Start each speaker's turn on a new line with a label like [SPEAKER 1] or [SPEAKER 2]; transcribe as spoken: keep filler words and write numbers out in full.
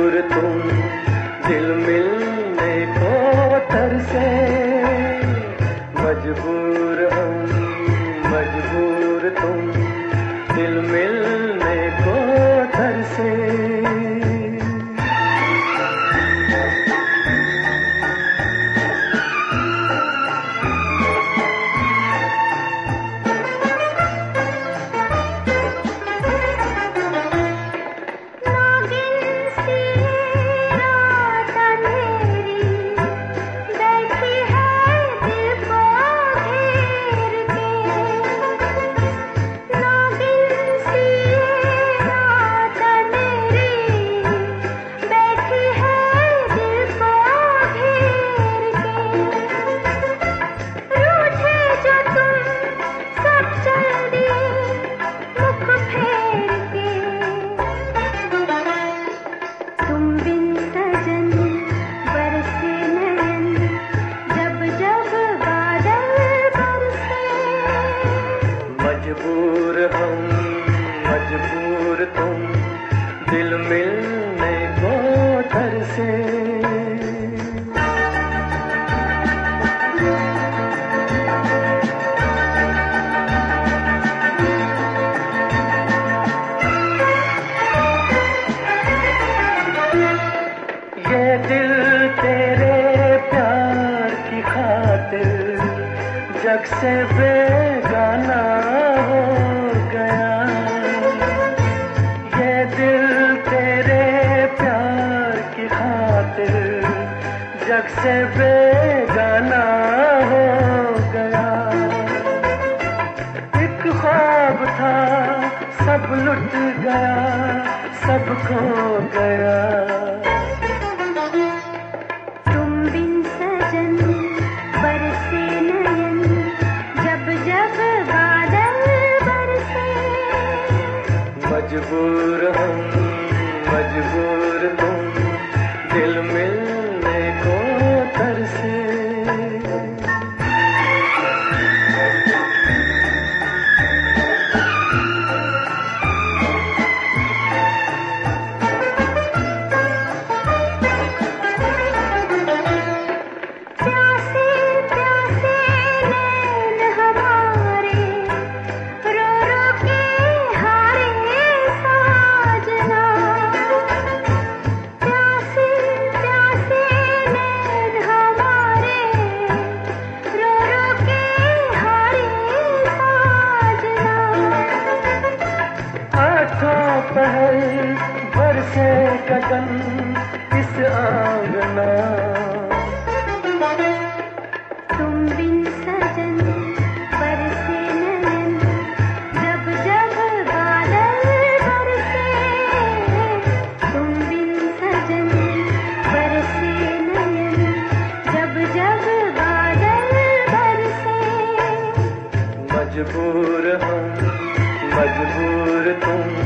[SPEAKER 1] मजबूर तुम दिल मिलने को तरसे, मजबूर हम मजबूर तुम दिल मिलने को तरसे। मजबूर हम मजबूर तुम दिल मिलने को तरसे। ये दिल तेरे प्यार की खातिर जग से बेगाना हो गया। ये दिल तेरे प्यार की खातिर जग से बेगाना हो गया। एक ख्वाब था सब लुट गया, सब खो गया। मजबूर हम मजबूर तुम दिल मिलने को तरसे। पहल बरसे गगन इस आंगना,
[SPEAKER 2] तुम बिन सजन बरसे नयन जब जब बादल बरसे। तुम बिन सजन बरसे नयन जब जब बादल बरसे।
[SPEAKER 1] मजबूर हम मजबूर तुम